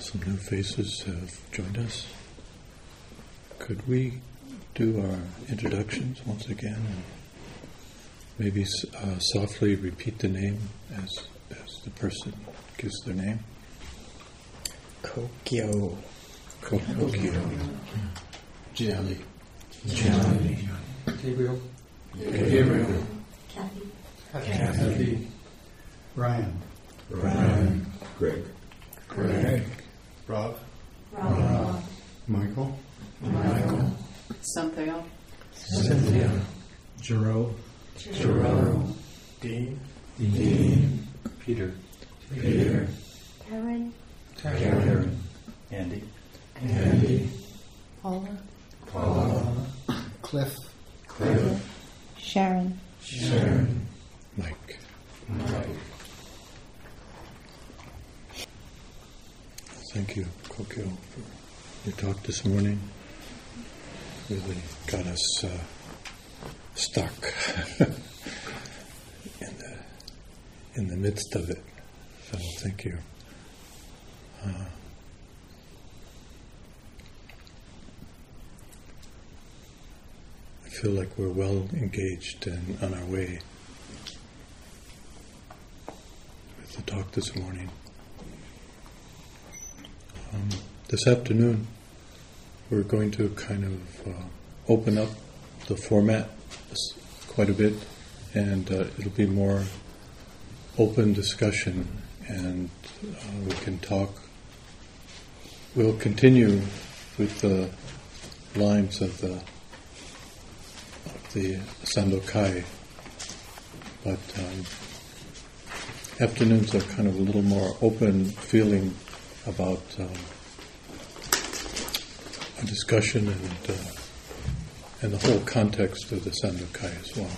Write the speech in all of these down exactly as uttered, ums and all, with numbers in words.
some new faces have joined us. Could we do our introductions once again and maybe uh, softly repeat the name as as the person gives their name? Kokyo. Kokyo. Jelly. Jelly. Gabriel. Gabriel. Kathy. Kathy. Ryan. Ryan. Greg. Greg. Rob. Rob. Michael. Michael. Cynthia. Cynthia. Jerome. Jerome. Dean. Dean. Peter. Peter. Karen. Karen. Andy. Andy. Paula. Paula. Cliff. Cliff. Sharon. Sharon. Mike. Mike. Thank you, Kokyo, for your talk this morning. Really got us uh, stuck in the in the midst of it. So thank you. Uh, I feel like we're well engaged and on our way with the talk this morning. Um, this afternoon, we're going to kind of uh, open up the format quite a bit, and uh, it'll be more open discussion, and uh, we can talk. We'll continue with the lines of the of the Sandokai, but um, afternoons are kind of a little more open feeling about um, a discussion and uh, and the whole context of the Sandokai as well.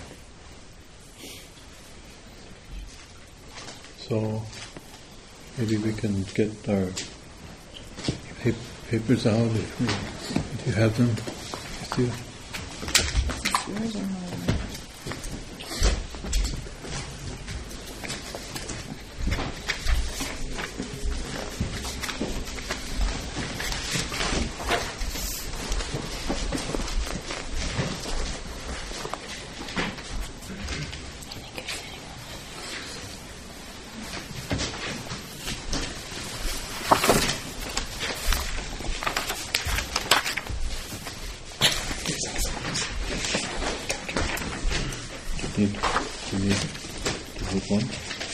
So maybe we can get our pa- papers out if, we, if you have them with you. Yours or mine? Do you need, do you need to hold one?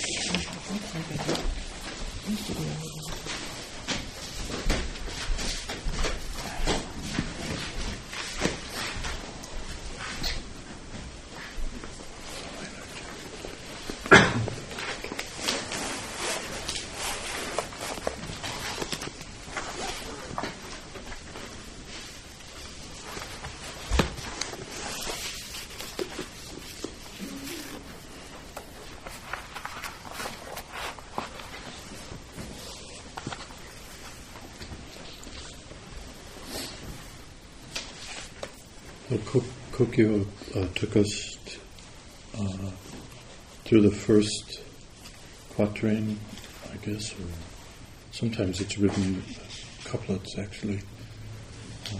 Well, Kokyo uh, took us t- uh, through the first quatrain, I guess, or sometimes it's written couplets actually. Um,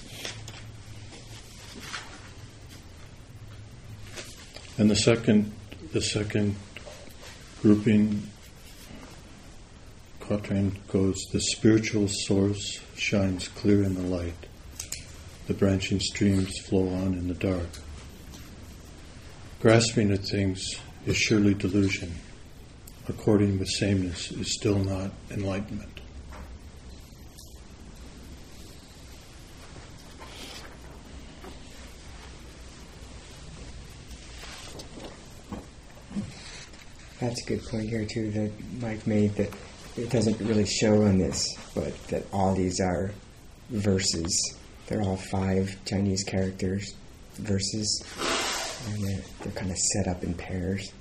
and the second, the second grouping quatrain goes: the spiritual source shines clear in the light. The branching streams flow on in the dark. Grasping at things is surely delusion. According with sameness is still not enlightenment. That's a good point here too that Mike made, that it doesn't really show on this, but that all these are verses. They're all five Chinese characters, verses, and they're, they're kind of set up in pairs.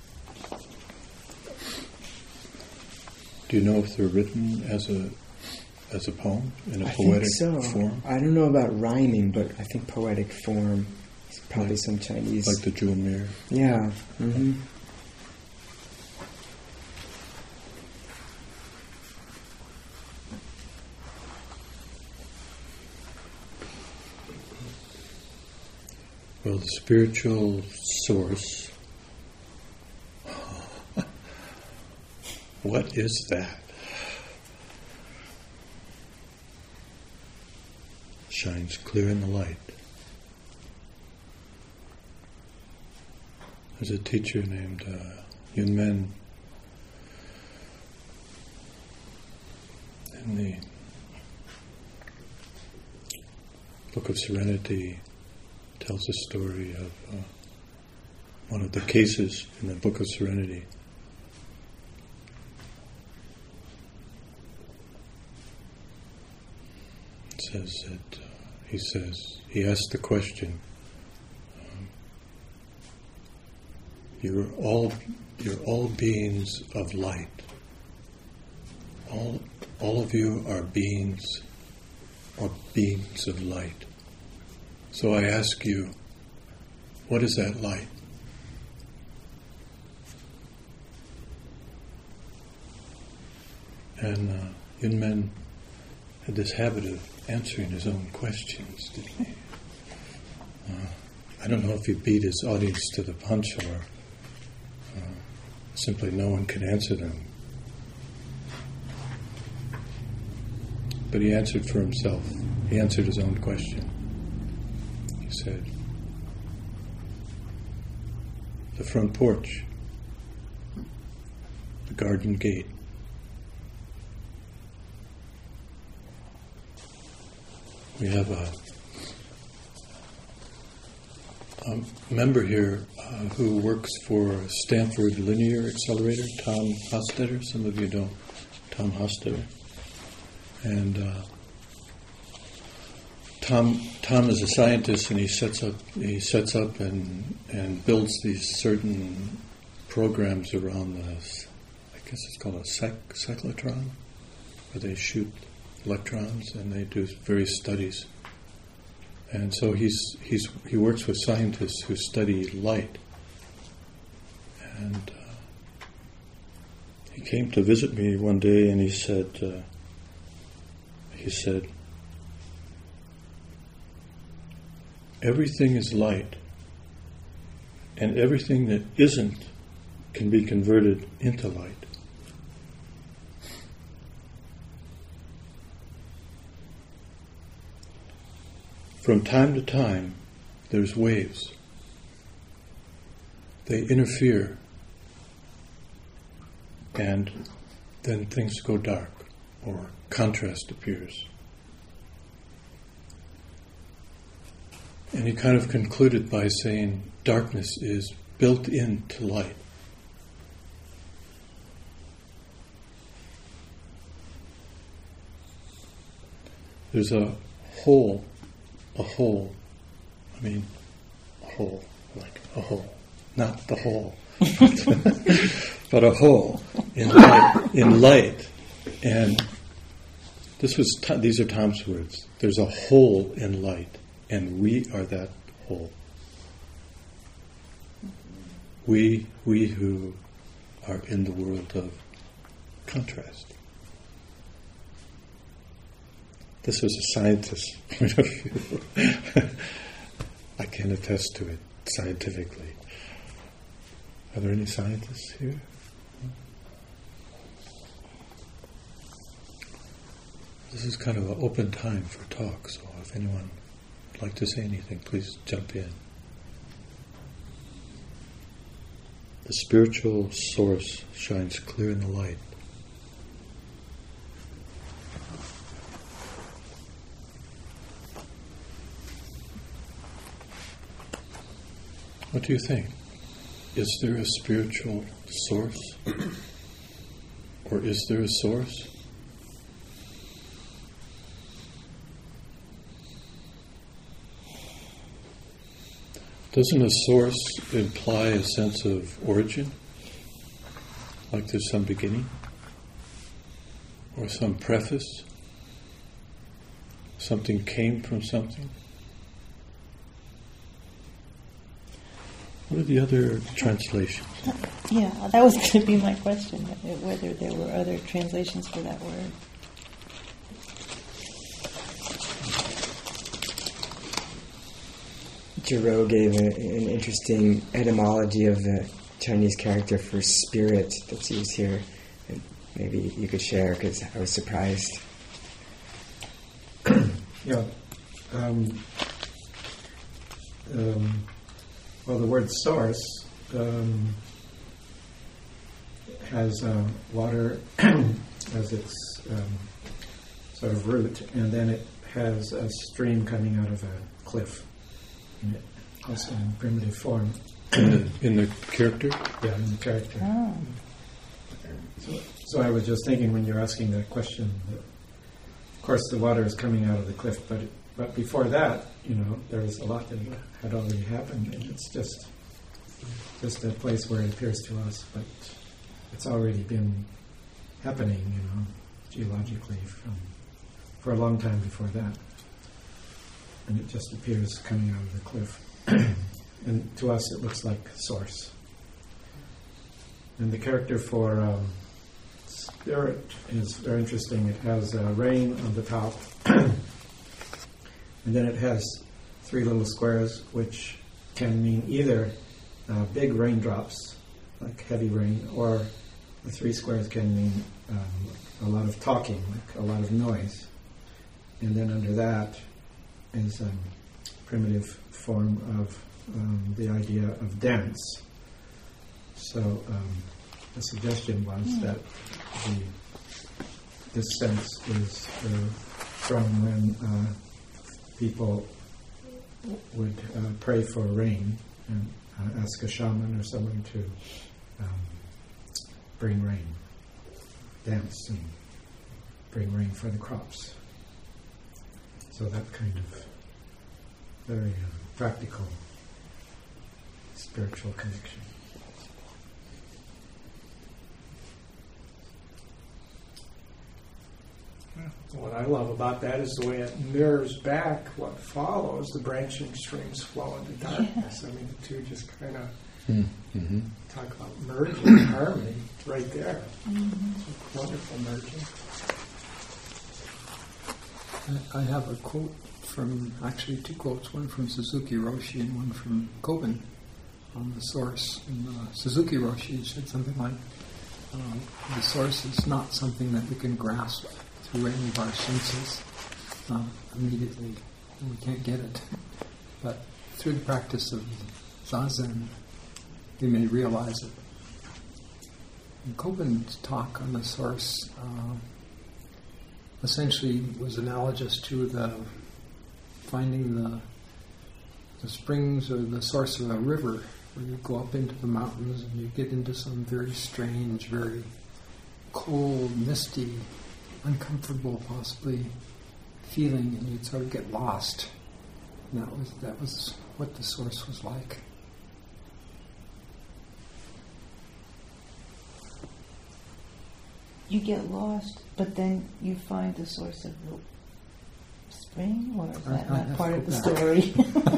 Do you know if they're written as a as a poem in a I poetic think so. form, I don't know about rhyming, but I think poetic form is probably some Chinese. like the Jewel Mirror? Yeah. Mm-hmm. Well, the spiritual source, what is that? Shines clear in the light. There's a teacher named uh, Yun Men in the Book of Serenity tells a story of uh, one of the cases in the Book of Serenity. It says that uh, he says he asked the question, um, "You're all you're all beings of light. All all of you are beings or beings of light. So I ask you, what is that light?" And uh, Yun Men had this habit of answering his own questions, didn't he? Uh, I don't know if he beat his audience to the punch or uh, simply no one could answer them. But he answered for himself. He answered his own question. He said, "The front porch, the garden gate, we have a, a member here uh, who works for Stanford Linear Accelerator, Tom Hostetter. Some of you know Tom Hostetter. And uh, Tom Tom is a scientist, and he sets up he sets up and and builds these certain programs around the, I guess it's called a cyc- cyclotron, where they shoot electrons and they do various studies. And so he's he's he works with scientists who study light. And uh, he came to visit me one day, and he said. Uh, He said, "Everything is light, and everything that isn't can be converted into light." From time to time, there's waves. They interfere, and then things go dark, or contrast appears. And he kind of concluded by saying darkness is built into light. There's a hole, a hole, I mean, a hole, like a hole, not the hole, but a hole in light, in light. And this was these are Tom's words. There's a hole in light, and we are that hole. We we who are in the world of contrast. This was a scientist's point of view. I can attest to it scientifically. Are there any scientists here? This is kind of an open time for talk, so if anyone would like to say anything, please jump in. The spiritual source shines clear in the light. What do you think? Is there a spiritual source? Or is there a source? Doesn't a source imply a sense of origin? Like there's some beginning? Or some preface? Something came from something? What are the other translations? Yeah, that was going to be my question, whether there were other translations for that word. Giro gave a, an interesting etymology of the Chinese character for spirit that's used here. And maybe you could share, because I was surprised. Yeah. Um, um, well, the word source um, has uh, water as its um, sort of root, and then it has a stream coming out of a cliff, and it also in primitive form. In the, in the character? Yeah, in the character. Oh. So, so I was just thinking when you're asking that question, that of course the water is coming out of the cliff, but it, but before that, you know, there was a lot that had already happened, and it's just just a place where it appears to us, but it's already been happening, you know, geologically from for a long time before that, and it just appears coming out of the cliff, and to us it looks like source. And the character for um, spirit is very interesting. It has uh, rain on the top, and then it has three little squares, which can mean either uh, big raindrops, like heavy rain, or the three squares can mean um, a lot of talking, like a lot of noise. And then under that is a um, primitive form of um, the idea of dance. So um, the suggestion was mm. that the, this sense is uh, from when uh, people would uh, pray for rain and uh, ask a shaman or someone to um, bring rain, dance and bring rain for the crops. So that kind of very uh, practical spiritual connection. What I love about that is the way it mirrors back what follows, the branching streams flow into darkness. I mean, the two just kind of Mm-hmm. talk about merging, harmony, right there. Mm-hmm. It's a wonderful merging. I have a quote from, actually two quotes, one from Suzuki Roshi and one from Koben on the source. And, uh, Suzuki Roshi said something like, uh, the source is not something that we can grasp through any of our senses uh, immediately. We can't get it. But through the practice of Zazen, we may realize it. And Koben's talk on the source uh, essentially was analogous to the finding the the springs or the source of a river, where you go up into the mountains and you get into some very strange, very cold, misty, uncomfortable, possibly feeling, and you'd sort of get lost. And that was that was what the source was like. You get lost, but then you find the source of the spring, or is that I- I not have part to of the go story?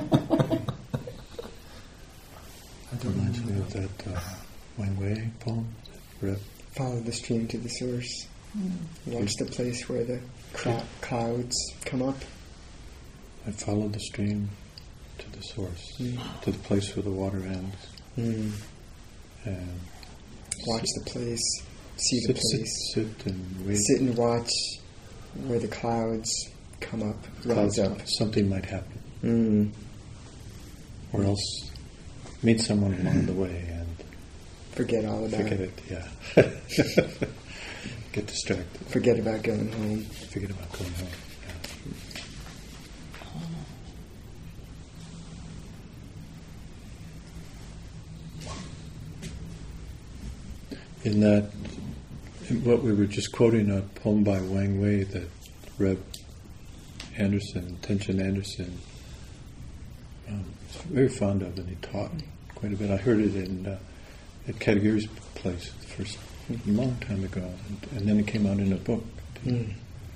I don't Reminds me know. of that uh, Wang Wei poem. Read. Follow the stream to the source. Mm. Watch the place where the cl- clouds come up. I followed the stream to the source, Mm. to the place where the water ends, Mm. and Watch the place. See the sit, sit, place. sit and wait. Sit and watch where the clouds come up, rise Clouds up. up. Something might happen, Mm. or else meet someone along the way and Forget all about forget it. it. Yeah, get distracted. Forget about going home. Forget about going home. Yeah. In that, in what we were just quoting, a poem by Wang Wei that Reb Anderson, Tenshin Anderson, um, was very fond of, and he taught quite a bit. I heard it in uh, at Katagiri's place the first a long time ago, and, and then it came out in a book. Mm.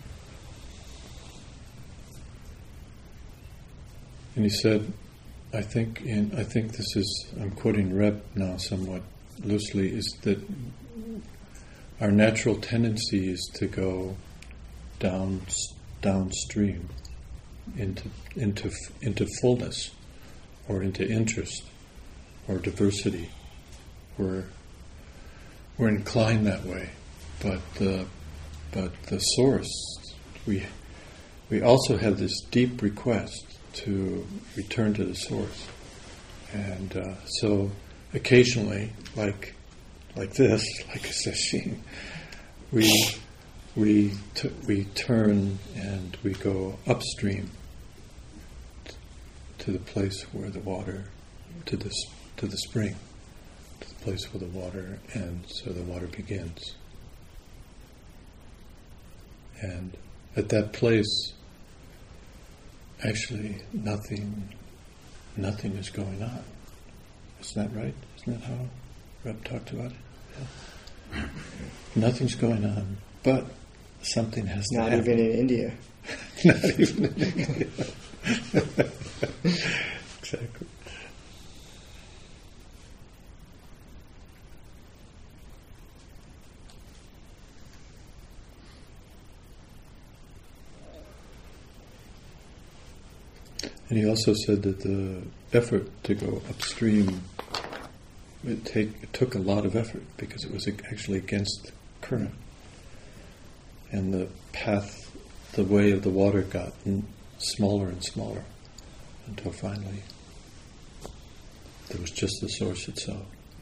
And he said, I think in I think this is I'm quoting Reb now somewhat loosely, is that our natural tendency is to go down downstream into into into fullness, or into interest or diversity. We're we're inclined that way, but the but the source, we we also have this deep request to return to the source, and uh, so occasionally, like like this, like a sesshin, we we t- we turn and we go upstream t- to the place where the water, to the s- to the spring, to the place where the water ends, or the water begins. And at that place, actually, nothing, nothing is going on. Isn't that right? Isn't that how Reb talked about it? Yeah. Nothing's going on, but something has to Not happen. even in India. Not even in India. Exactly. And he also said that the effort to go upstream, it, take, it took a lot of effort because it was actually against the current. And the path, the way of the water got smaller and smaller until finally there was just the source itself.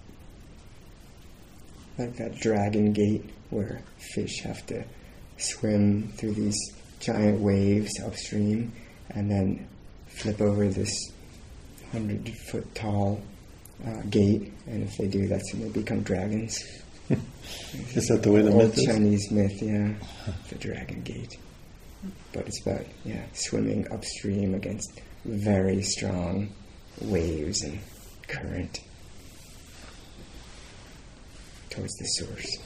Like that Dragon Gate where fish have to swim through these giant waves upstream and then flip over this hundred foot tall uh, gate, and if they do, that's when they become dragons. Is that the way the Old myth is? Chinese myth, yeah, the Dragon Gate. But it's about yeah swimming upstream against very strong waves and current towards the source.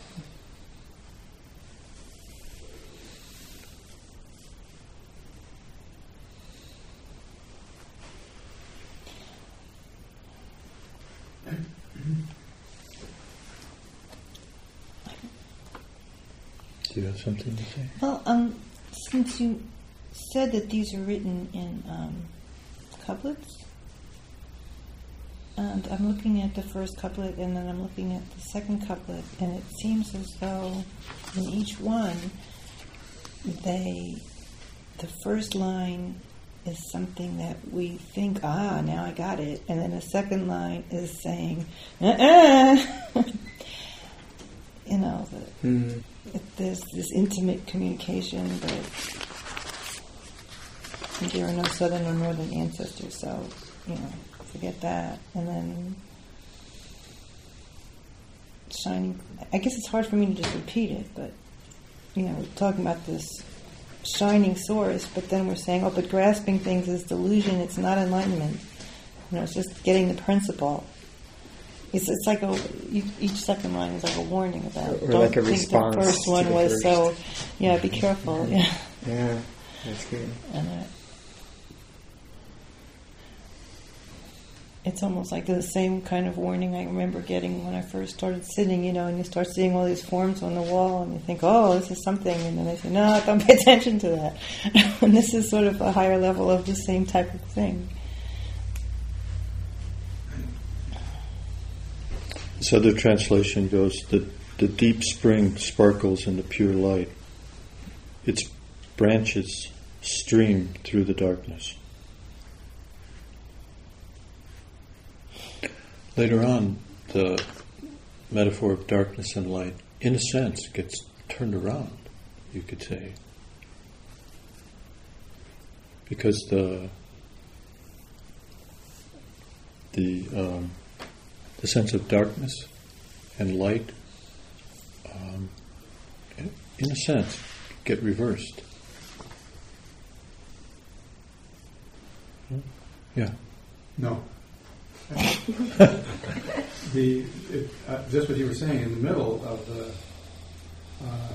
Do you have something to say? Well, um, since you said that these are written in um, couplets, and I'm looking at the first couplet and then I'm looking at the second couplet, and it seems as though in each one, they, the first line is something that we think, ah, now I got it, and then the second line is saying, uh-uh. You know, the, Mm. if there's this intimate communication, but there are no southern or northern ancestors, so, you know, forget that. And then shining, I guess it's hard for me to just repeat it, but, you know, we're talking about this shining source, but then we're saying, oh, but grasping things is delusion, it's not enlightenment. You know, it's just getting the principle. It's it's like a each second line is like a warning about. Or don't like a think response the first to one the was first. so. Yeah, be careful. Yeah, Yeah, that's good. and uh, it's almost like the same kind of warning I remember getting when I first started sitting. You know, and you start seeing all these forms on the wall, and you think, oh, this is something, and then they say, no, don't pay attention to that. And this is sort of a higher level of the same type of thing. This other translation goes, the, the deep spring sparkles in the pure light. Its branches stream through the darkness. Later on, the metaphor of darkness and light, in a sense, gets turned around, you could say. Because the the um, the sense of darkness and light, um, in a sense, get reversed. Yeah. No. the it, uh, just what you were saying in the middle of the uh,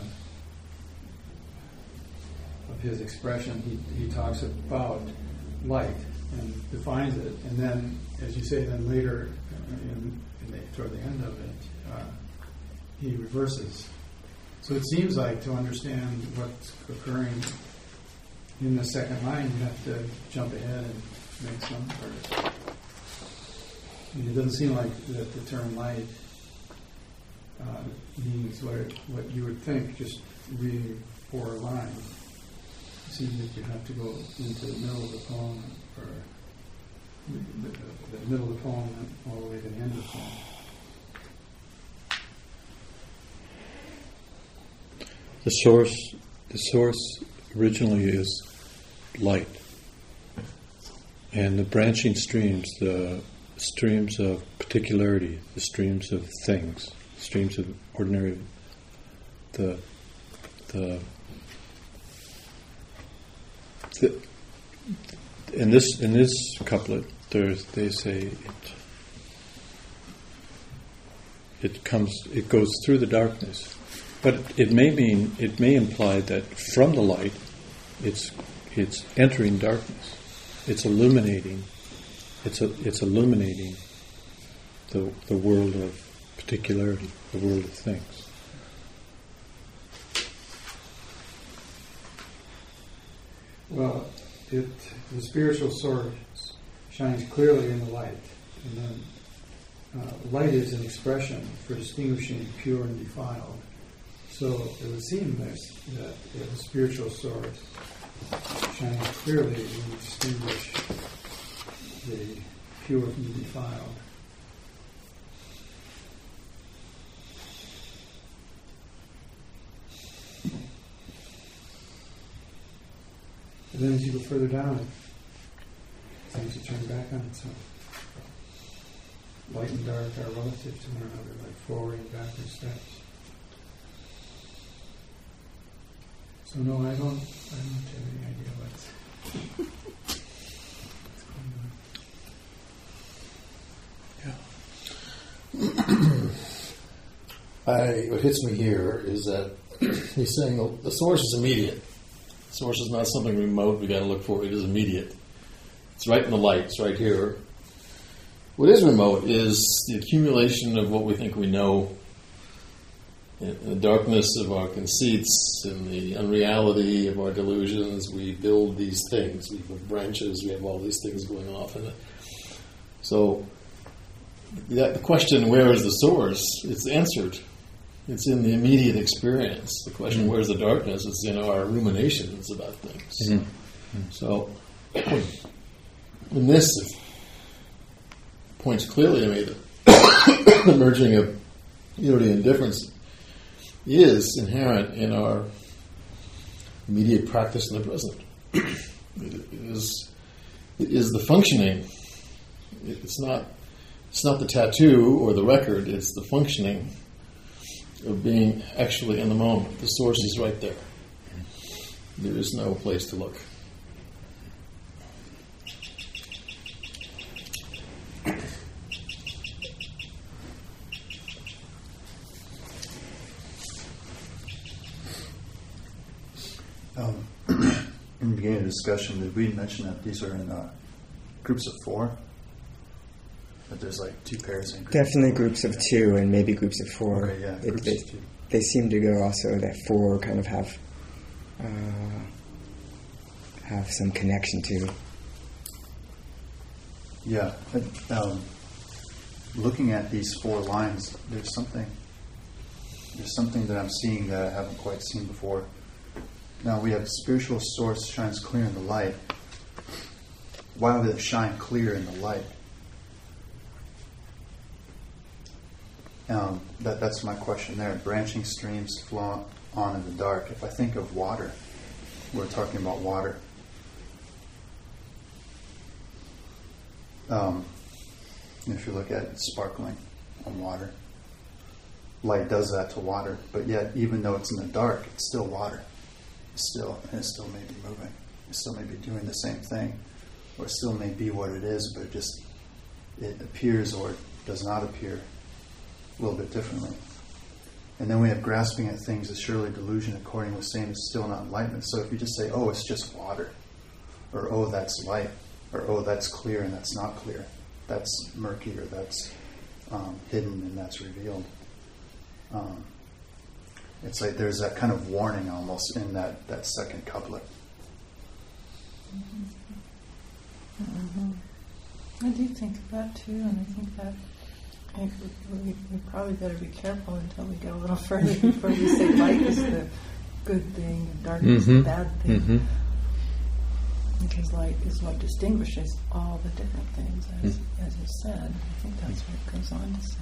of his expression, he he talks about light and defines it, and then, as you say, then later in, in the, toward the end of it, uh, he reverses. So it seems like to understand what's occurring in the second line, you have to jump ahead and make some, or I mean, it doesn't seem like that the term light uh, means what it, what you would think just reading four lines. It seems that you have to go into the middle of the poem, or the, the, the middle of the poem and all the way to the end of the poem. The source, the source originally is light, and the branching streams, the streams of particularity, the streams of things, streams of ordinary, the the, the in this in this couplet, there's they say it it comes it goes through the darkness. But it may mean, it may imply that from the light, it's it's entering darkness. It's illuminating. It's a, it's illuminating the the world of particularity, the world of things. Well, it the spiritual source shines clearly in the light, and then uh, light is an expression for distinguishing pure and defiled. So it would seem that, that if the spiritual source shines clearly, it would distinguish the pure from the defiled. And then as you go further down, it seems to turn back on itself. Light and dark are relative to one another, like forward and backward steps. So no, I don't. I don't have any idea what's, what's going on. I, what hits me here is that he's saying the, the source is immediate. The source is not something remote we got to look for. It is immediate. It's right in the light. It's right here. What is remote is the accumulation of what we think we know. In the darkness of our conceits, in the unreality of our delusions, we build these things. We have branches, we have all these things going off in it. So, that, the question, where is the source, it's answered. It's in the immediate experience. The question, mm-hmm. where's the darkness, is in our ruminations about things. Mm-hmm. So, in this, it points clearly to me that the merging of unity and difference is inherent in our immediate practice in the present. It is, it is the functioning. It's not, it's not the tattoo or the record. It's the functioning of being actually in the moment. The source is right there. There is no place to look. Um, in the beginning of the discussion, did we mention that these are in uh, groups of four? That there's like two pairs in groups? Definitely groups of two and maybe groups of four. Okay, yeah, It- groups they, of two. they seem to go also that four kind of have uh, have some connection to. Yeah. but, Um, looking at these four lines, there's something. There's something that I'm seeing that I haven't quite seen before. Now we have spiritual source shines clear in the light. Why would it shine clear in the light? Um, that, that's my question there. Branching streams flow on in the dark. If I think of water, we're talking about water. Um, if you look at it, sparkling on water. Light does that to water, but yet even though it's in the dark, it's still water. It's still, and it still may be moving. It still may be doing the same thing, or it still may be what it is, but it just it appears or does not appear a little bit differently. And then we have grasping at things is surely delusion, according to the same is still not enlightenment. So if you just say, oh, it's just water, or oh, that's light, or oh, that's clear and that's not clear, that's murky or that's um, hidden and that's revealed. Um, it's like there's that kind of warning almost in that, that second couplet. Mm-hmm. I do think of that too, and I think that I think we, we probably better be careful until we go a little further before we say light is the good thing and darkness Mhm. is the bad thing. Mhm. Because light is what distinguishes all the different things, as, Mm. as you said. I think that's what it goes on to say.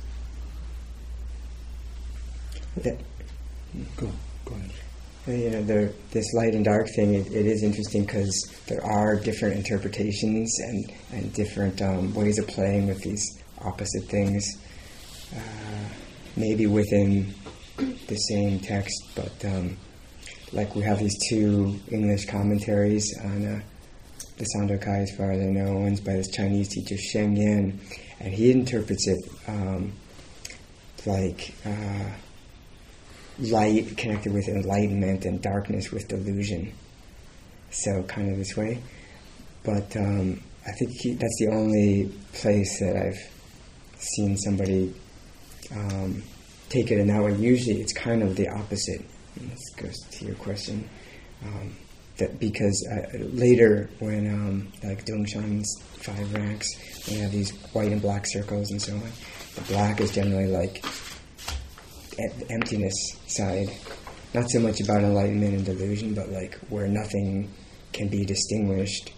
That, Go, go ahead. you know, the, this light and dark thing, it, it is interesting because there are different interpretations and, and different um, ways of playing with these opposite things, uh, maybe within the same text, but um, like we have these two English commentaries on uh, the Sandokai, as far as I know. One's by this Chinese teacher, Sheng Yan, and he interprets it um, like uh, light connected with enlightenment and darkness with delusion. So kind of this way. But um, I think he, that's the only place that I've seen somebody um, take it in that way. Usually it's kind of the opposite. And this goes to your question. Um, that because uh, later when um, like Dongshan's five ranks, we have these white and black circles and so on. The black is generally like the emptiness side, not so much about enlightenment and delusion, but like where nothing can be distinguished.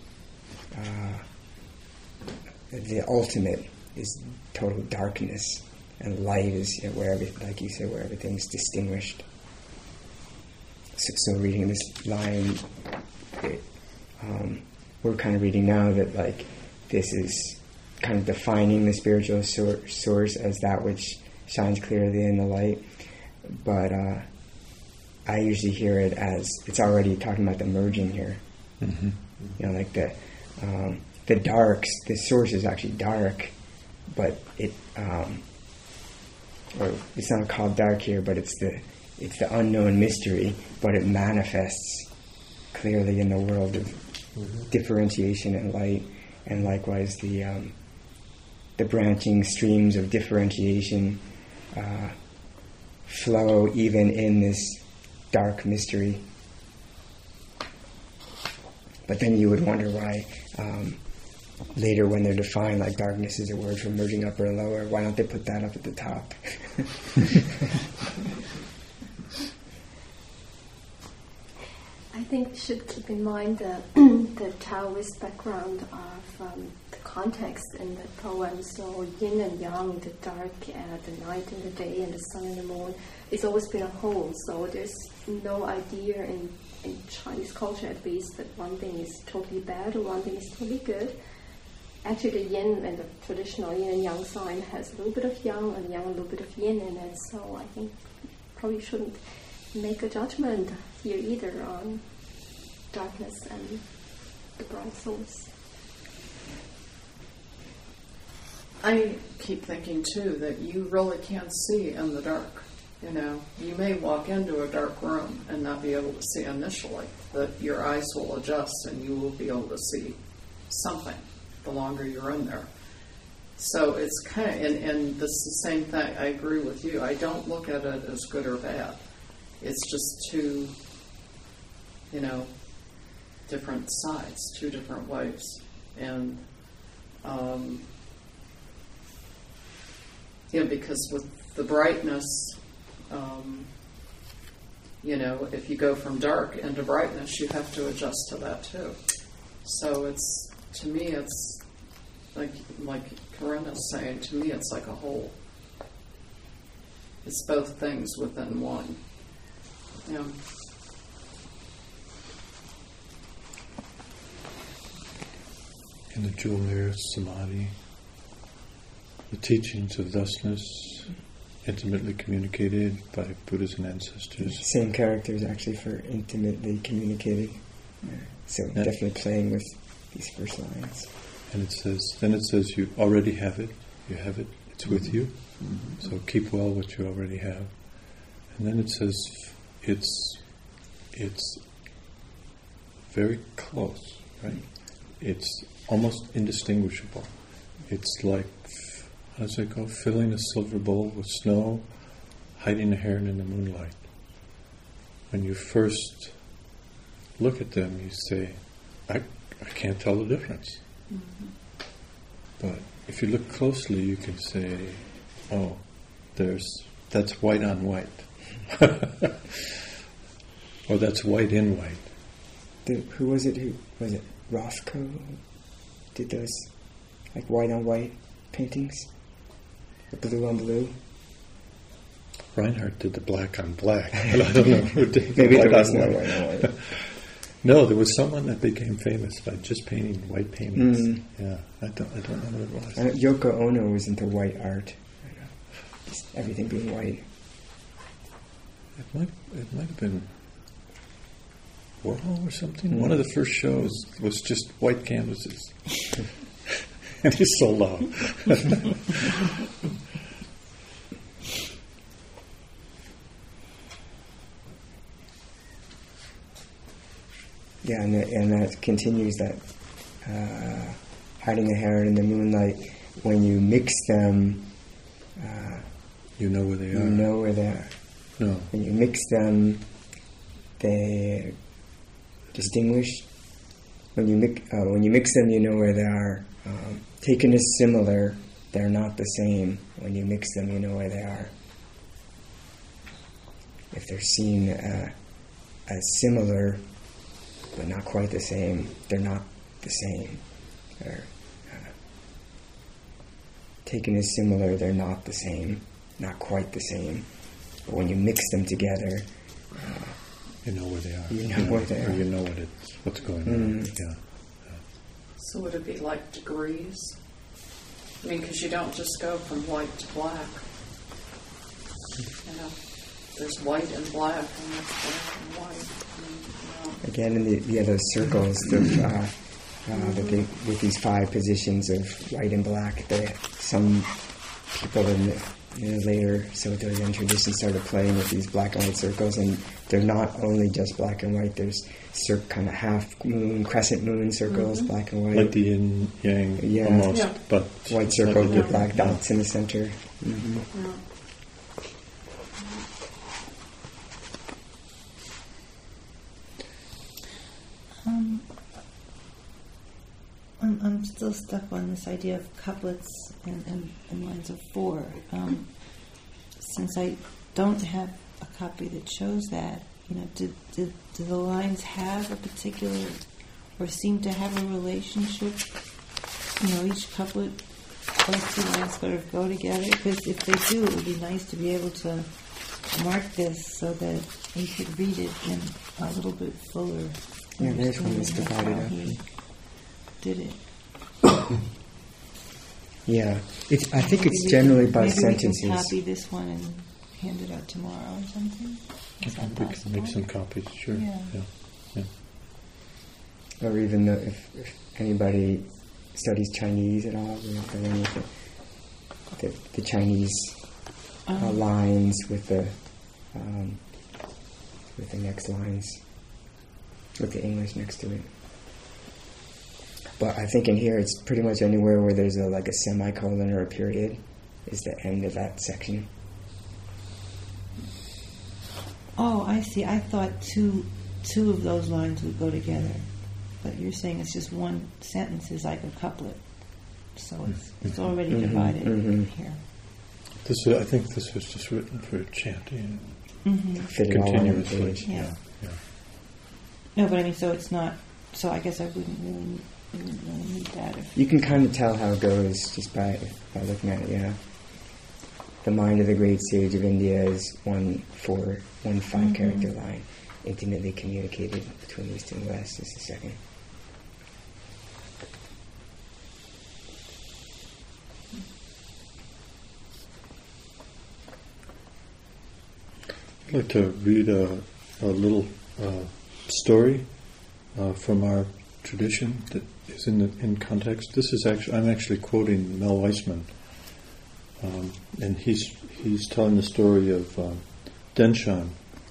Uh, the ultimate is total darkness, and light is, you know, where every, like you said, where everything's distinguished. So, so reading this line, it, um, we're kind of reading now that like this is kind of defining the spiritual sor- source as that which shines clearly in the light, but uh, I usually hear it as it's already talking about the merging here. Mm-hmm. You know, like the um, the darks. The source is actually dark, but it um, or it's not called dark here, but it's the it's the unknown mystery, but it manifests clearly in the world of mm-hmm. differentiation and light, and likewise the um, the branching streams of differentiation uh, flow even in this dark mystery. But then you would wonder why um, later when they're defined, like darkness is a word for merging upper and lower, why don't they put that up at the top? I think we should keep in mind the, the Taoist background of um, the context in the poem. So yin and yang, the dark and the night and the day and the sun and the moon, it's always been a whole. So there's no idea in, in Chinese culture at least that one thing is totally bad or one thing is totally good. Actually the yin and the traditional yin and yang sign has a little bit of yang and yang a little bit of yin in it. So I think probably shouldn't make a judgment here either on darkness and the bright source. I keep thinking too that you really can't see in the dark. You know, you may walk into a dark room and not be able to see initially, but your eyes will adjust and you will be able to see something the longer you're in there. So it's kind of, and, and this is the same thing, I agree with you. I don't look at it as good or bad. It's just two, you know, different sides, two different ways. And, um, you know, because with the brightness, um, you know, if you go from dark into brightness, you have to adjust to that too. So it's, to me, it's like, like Corinna's saying, to me, it's like a whole. It's both things within one. Yeah. In the jewel mirror, samadhi, the teachings of thusness, intimately communicated by Buddhas and ancestors. Same characters actually for intimately communicated. So yeah. Definitely playing with these first lines. And it says, then it says, you already have it. You have it. It's with you. Mm-hmm. So keep well what you already have. And then it says, it's it's very close, right? It's almost indistinguishable. It's like, how does it go? Filling a silver bowl with snow, hiding a heron in the moonlight. When you first look at them, you say, I, I can't tell the difference. Mm-hmm. But if you look closely, you can say, oh, there's that's white on white. Or that's white in white. The, who was it? Who was it? Rothko who did those like white on white paintings, the blue on blue. Reinhardt did the black on black, but I don't know who did Maybe the there white was on no white. white on white. No, there was someone that became famous by just painting white paintings. Mm. Yeah, I don't, I don't know what it was. I know Yoko Ono was into white art. I know. Just everything being white. It might, it might have been Warhol or something. Mm. One of the first shows was just white canvases, and he sold out. Yeah, and, that, and that continues that uh, hiding the heron in the moonlight. When you mix them, uh, You know where they you are. know where they are. No. When you mix them, they distinguish. When you mix, uh, when you mix them, you know where they are. Um, taken as similar, they're not the same. When you mix them, you know where they are. If they're seen uh, as similar, but not quite the same, they're not the same. They're uh, taken as similar, they're not the same, not quite the same. But when you mix them together, uh, You know where they are. You know where they or are. you know what it's, what's going on. Mm. Yeah. So would it be like degrees? I mean, because you don't just go from white to black. You know, there's white and black, and there's black and white. I mean, you know. again, in the, yeah, those circles of, uh, uh, that they, with these five positions of white and black, they, some people in the, in the later Soto Zen tradition started playing with these black and white circles, and they're not only just black and white. There's cir- kind of half moon, crescent moon circles, Mhm. black and white. Like the yin yang Yeah. almost, Yeah. but White slightly circles with different. black dots in the center. hmm Yeah. Um, I'm, I'm still stuck on this idea of couplets and, and, and lines of four. Um, since I don't have a copy that shows that, you know, do, do, do the lines have a particular, or seem to have a relationship? You know, each couplet, those two lines sort of go together. Because if they do, it would be nice to be able to mark this so that you could read it in a little bit fuller. Yeah, there's one that's understanding divided of how up. he did it. Yeah, it's. I think Maybe it's we generally can- by maybe sentences. We can copy this one and hand it out tomorrow or something. Is that We can possible? make some copies, sure. Yeah. Yeah. Yeah. Or even though if, if anybody studies Chinese at all, we have to learn with the, the, the Chinese uh, Um, lines with the um, with the next lines, with the English next to it. But I think in here it's pretty much anywhere where there's a like a semicolon or a period is the end of that section. Oh, I see. I thought two two of those lines would go together, but you're saying it's just one sentence is like a couplet, so it's it's already Mhm, divided mhm. here. This is, I think this was just written for chanting Mm-hmm. Fit it all on one continuously. page. Yeah. yeah. No, but I mean, so it's not. So I guess I wouldn't really, need- wouldn't really need that. If, You can kind of tell how it goes just by by looking at it. Yeah, the mind of the great sage of India is one four one five Mhm. character line, intimately communicated between East and West. Is the second. I'd like to read a, a little uh, story uh, from our tradition that is in the, in context. This is actually I'm actually quoting Mel Weissman, um, and he's he's telling the story of uh, Denshan.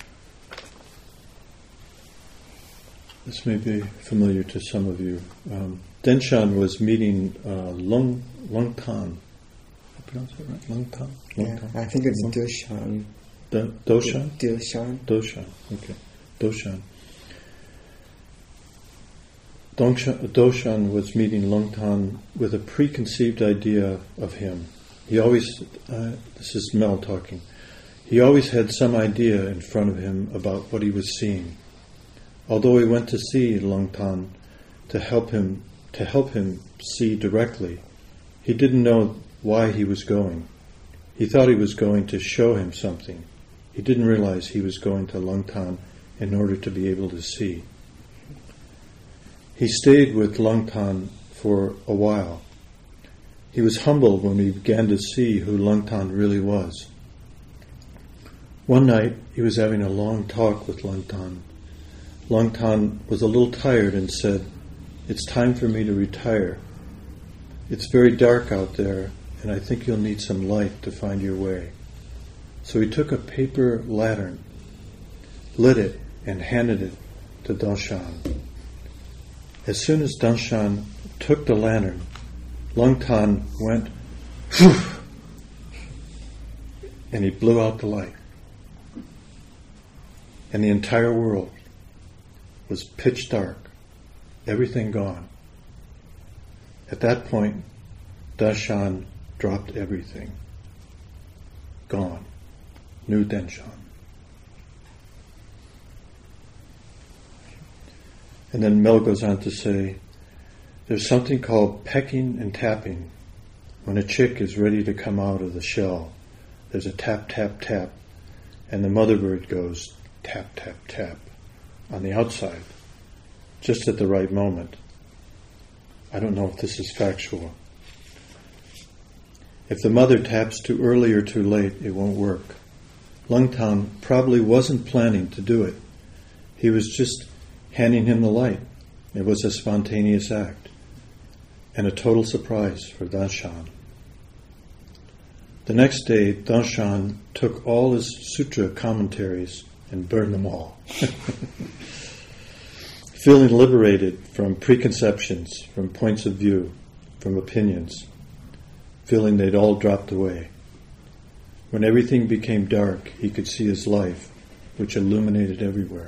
This may be familiar to some of you. Um, Denshan was meeting uh, Lung Lung Tan. I pronounce it right? Lung Tan. Lung Yeah, Tan? I think it's Lung- Dushan. Do- Doshan. Dushan. Doshan, okay. Doshan. Dongshan, Doshan was meeting Lungtan with a preconceived idea of him. He always, uh, this is Mel talking, he always had some idea in front of him about what he was seeing. Although he went to see Lungtan to help him to help him see directly, he didn't know why he was going. He thought he was going to show him something. He didn't realize he was going to Lungtan in order to be able to see. He stayed with Lungtan for a while. He was humbled when he began to see who Lungtan really was. One night, he was having a long talk with Lungtan. Lungtan was a little tired and said, "It's time for me to retire. It's very dark out there, and I think you'll need some light to find your way." So he took a paper lantern, lit it, and handed it to Danshan. As soon as Danshan took the lantern, Lungtan went, "Phew," and he blew out the light. And the entire world was pitch dark, everything gone. At that point, Danshan dropped everything. Gone. New Danshan. And then Mel goes on to say, there's something called pecking and tapping. When a chick is ready to come out of the shell, there's a tap, tap, tap, and the mother bird goes tap, tap, tap on the outside, just at the right moment. I don't know if this is factual. If the mother taps too early or too late, it won't work. Lungtan probably wasn't planning to do it. He was just handing him the light. It was a spontaneous act and a total surprise for Danshan. The next day, Danshan took all his sutra commentaries and burned them all. Feeling liberated from preconceptions, from points of view, from opinions, feeling they'd all dropped away. When everything became dark, he could see his life, which illuminated everywhere.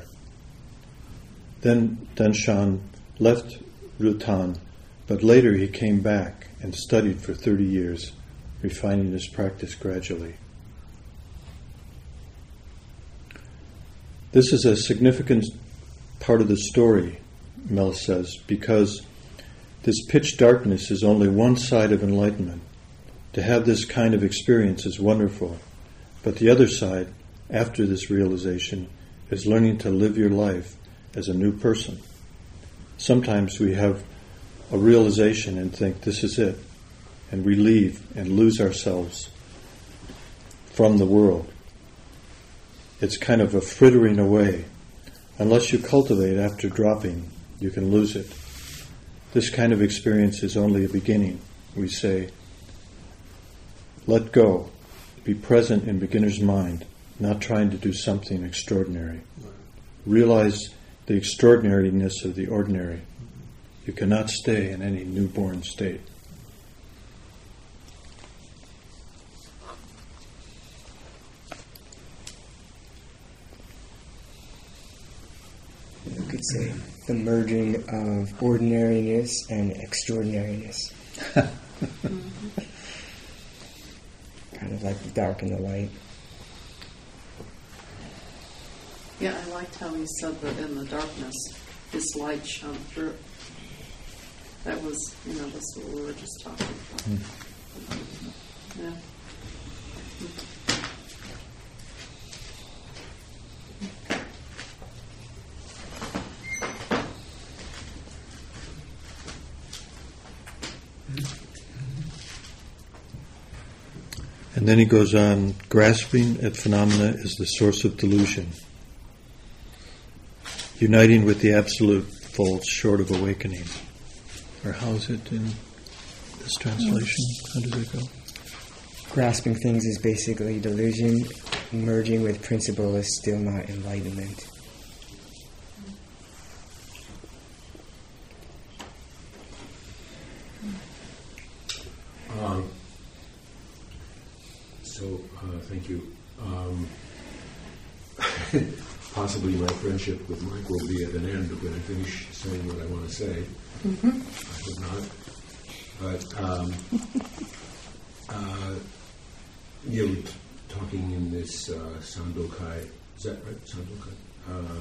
Then Danshan left Rutan, but later he came back and studied for thirty years, refining his practice gradually. This is a significant part of the story, Mel says, because this pitch darkness is only one side of enlightenment. To have this kind of experience is wonderful, but the other side, after this realization, is learning to live your life as a new person. Sometimes we have a realization and think this is it, and we leave and lose ourselves from the world. It's kind of a frittering away. Unless you cultivate after dropping, you can lose it. This kind of experience is only a beginning. We say, let go, be present in beginner's mind, not trying to do something extraordinary. Realize the extraordinariness of the ordinary. You cannot stay in any newborn state. You could say the merging of ordinariness and extraordinariness. Kind of like the dark and the light. Yeah, I liked how he said that in the darkness, his light shone through. That was, you know, that's what we were just talking about. Mm. Yeah. And then he goes on, grasping at phenomena is the source of delusion. Uniting with the absolute falls short of awakening. Or how is it in this translation? How does it go? Grasping things is basically delusion. Merging with principle is still not enlightenment. Um, so, uh, thank you. Um, possibly my friendship with Mike will be at an end when I finish saying what I want to say. Mm-hmm. I hope not. But um, uh, you know, talking in this uh, Sandokai, is that right? Sandokai. Uh,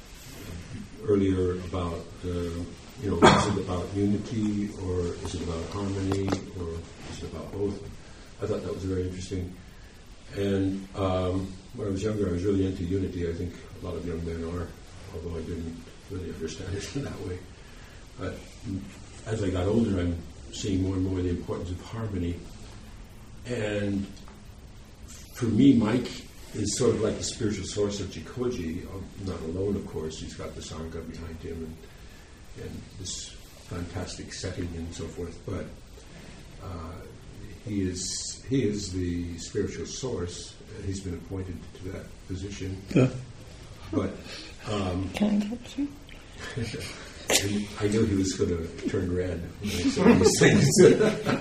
earlier about uh, you know, is it about unity or is it about harmony or is it about both? I thought that was very interesting. And um, when I was younger, I was really into unity. I think a lot of young men are, although I didn't really understand it in that way. But as I got older, I'm seeing more and more the importance of harmony. And for me, Mike is sort of like the spiritual source of Jikoji. Not alone, of course. He's got the Sangha behind him and, and this fantastic setting and so forth. But uh, he is he is the spiritual source. He's been appointed to that position. Yeah. But um, can I get you? And I knew he was going to turn red when I said these things.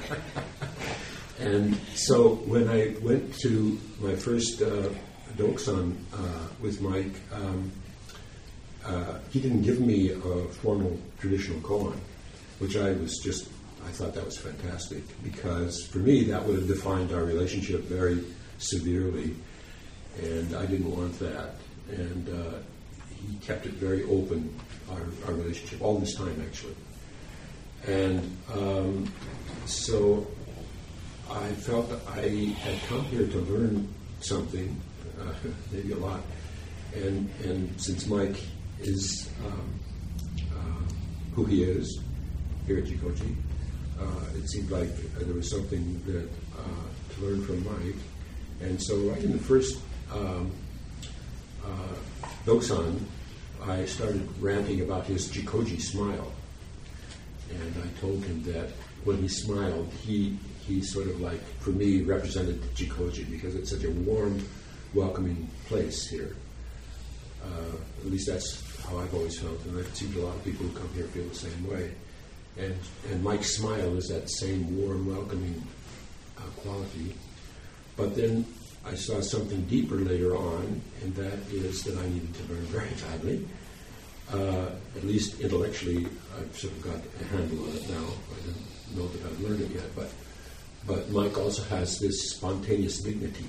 And so when I went to my first uh, Doksan uh, with Mike, um, uh, he didn't give me a formal traditional koan, which I was just, I thought that was fantastic, because for me that would have defined our relationship very severely, and I didn't want that. And uh, he kept it very open, our, our relationship, all this time actually. And um, so I felt that I had come here to learn something, uh, maybe a lot. And and since Mike is um, uh, who he is here at Jikoji, uh, it seemed like uh, there was something that uh, to learn from Mike. And so right in the first um, uh, Doksan, I started ranting about his Jikoji smile. And I told him that when he smiled, he he sort of like, for me, represented Jikoji, because it's such a warm, welcoming place here. Uh, at least that's how I've always felt, and it seems a lot of people who come here feel the same way. And and Mike's smile is that same warm, welcoming uh, quality. But then I saw something deeper later on, and that is that I needed to learn very badly. Uh, at least intellectually, I've sort of got a handle on it now. I don't know that I've learned it yet, but but Mike also has this spontaneous dignity,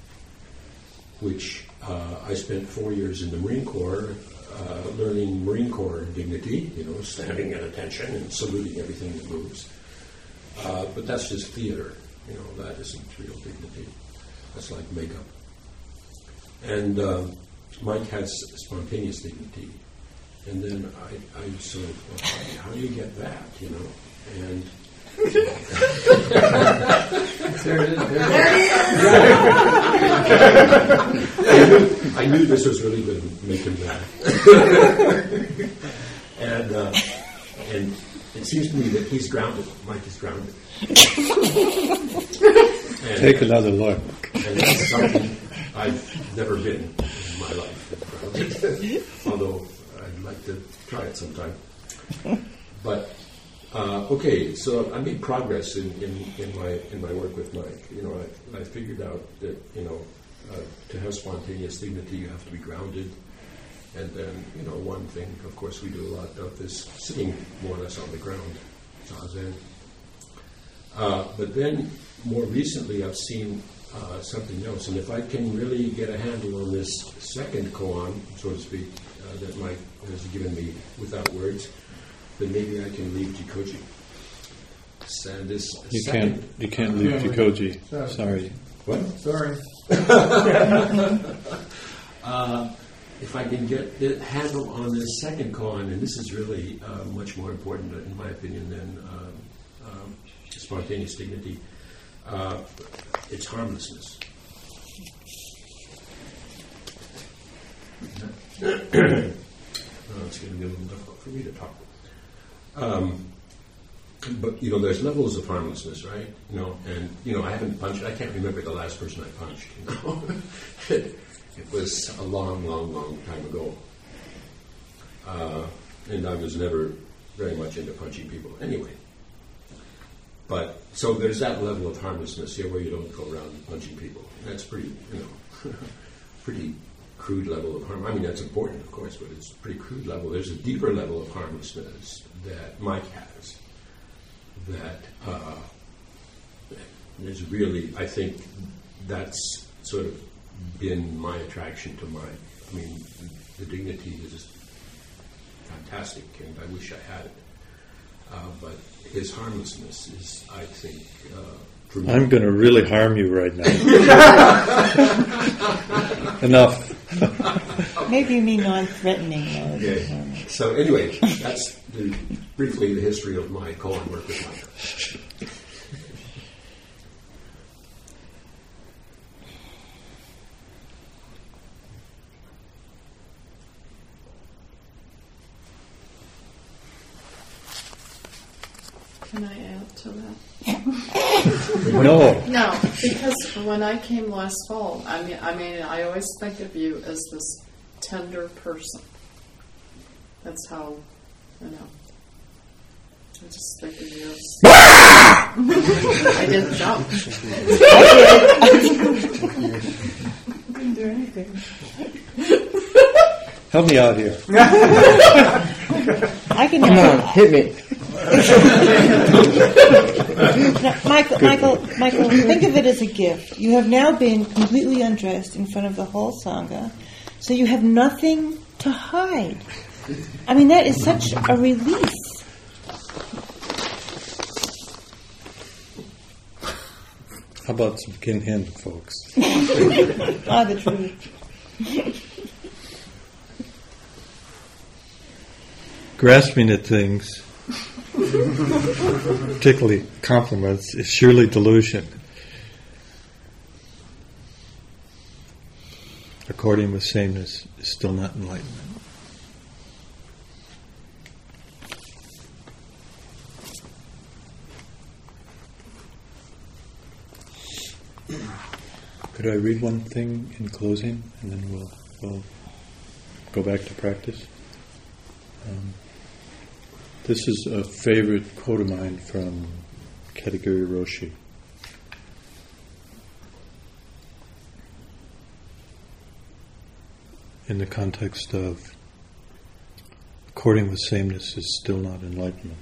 which uh, I spent four years in the Marine Corps uh, learning Marine Corps dignity, you know, standing at attention and saluting everything that moves. Uh, but that's just theater, you know, that isn't real dignity. That's like makeup. And uh, Mike has spontaneous dignity. And then I, I sort of, well, how do you get that, you know? And there it is. There it is. I, knew, I knew this was really going to make him mad. and uh, and it seems to me that he's grounded. Mike is grounded. And, Take another look. And that's something I've never been in my life, grounded. Although I'd like to try it sometime. But uh, okay, so I made progress in, in, in my in my work with Mike. You know, I, I figured out that you know uh, to have spontaneous dignity, you have to be grounded. And then you know, one thing, of course, we do a lot of this sitting more or less on the ground, zazen. Uh, but then more recently, I've seen uh, something else, and if I can really get a handle on this second koan, so to speak, uh, that Mike has given me without words, then maybe I can leave Jikoji. And this you second, can't. You can't leave Yeah, Jikoji. Sorry. Sorry. What? Sorry. uh, if I can get the handle on this second koan, and this is really uh, much more important, in my opinion, than uh, um, spontaneous dignity, uh, it's harmlessness. Oh, it's going to be a little difficult for me to talk. Um, but you know, there's levels of harmlessness, right? You know, and you know, I haven't punched. I can't remember the last person I punched. You know, it, it was a long, long, long time ago, uh, and I was never very much into punching people anyway. But so there's that level of harmlessness here, where you don't go around punching people. That's pretty, you know, pretty crude level of harm. I mean, that's important, of course, but it's a pretty crude level. There's a deeper level of harmlessness that Mike has. That uh, is really, I think, that's sort of been my attraction to Mike. I mean, the dignity is fantastic, and I wish I had it. Uh, but his harmlessness is, I think, uh, tremendous. I'm going to really harm you right now. Enough. Maybe you mean non-threatening. Or Okay. So anyway, that's the, briefly the history of my koan work with Mike. Can I add to that? No. No, because when I came last fall, I mean, I mean, I always think of you as this tender person. That's how, you know. I just think of you as. I didn't jump. I didn't do anything. Help me out here. I can Come on, hit me. Now, Michael, Michael, Michael, think of it as a gift. You have now been completely undressed in front of the whole Sangha, so you have nothing to hide. I mean, that is such a relief. How about some Kinhin, folks? Ah, the truth. Grasping at things, particularly compliments, is surely delusion. According with sameness is still not enlightenment. Could I read one thing in closing, and then we'll, we'll go back to practice? Um, this is a favorite quote of mine from Katagiri Roshi. In the context of according with sameness is still not enlightenment.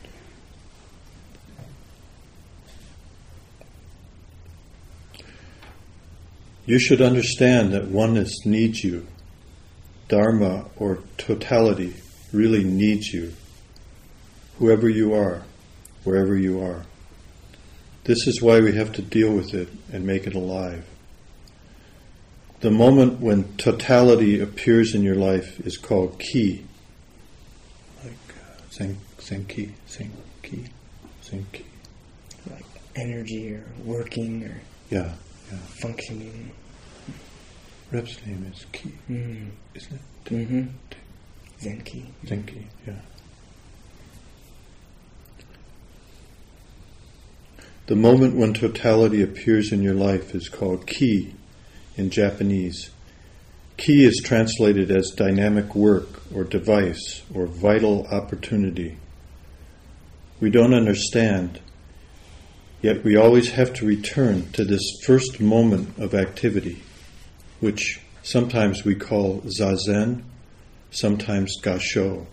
You should understand that oneness needs you. Dharma or totality really needs you. Whoever you are, wherever you are. This is why we have to deal with it and make it alive. The moment when totality appears in your life is called ki. Like uh, zen, zen ki, zen ki, zen ki. Like energy or working or Yeah, yeah. functioning. Rep's name is Ki, Mm. isn't it? Mm-hmm. Zenki. Zenki, yeah. The moment when totality appears in your life is called ki in Japanese. Ki is translated as dynamic work or device or vital opportunity. We don't understand, yet we always have to return to this first moment of activity, which sometimes we call zazen, sometimes gasho,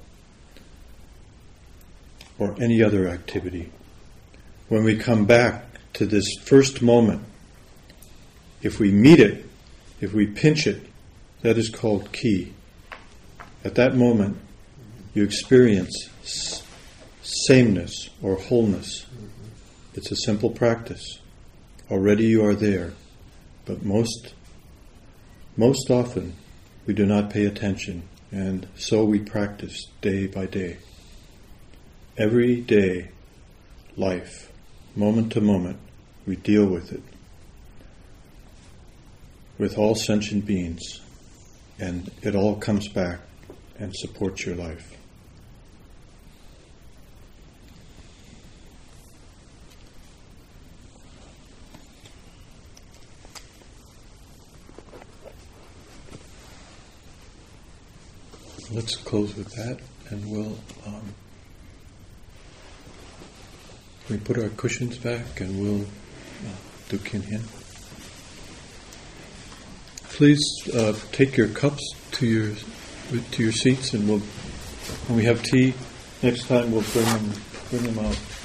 or any other activity. When we come back to this first moment, if we meet it, if we pinch it, that is called ki. At that moment, you experience s- sameness or wholeness. It's a simple practice. Already you are there, but most, most often we do not pay attention, and so we practice day by day. Every day, life, moment to moment, we deal with it. With all sentient beings, and it all comes back and supports your life. Let's close with that, and we'll um, we put our cushions back, and we'll uh, do Kinhin. please uh, take your cups to your to your seats, and we'll when we have tea next time we'll bring them bring them out.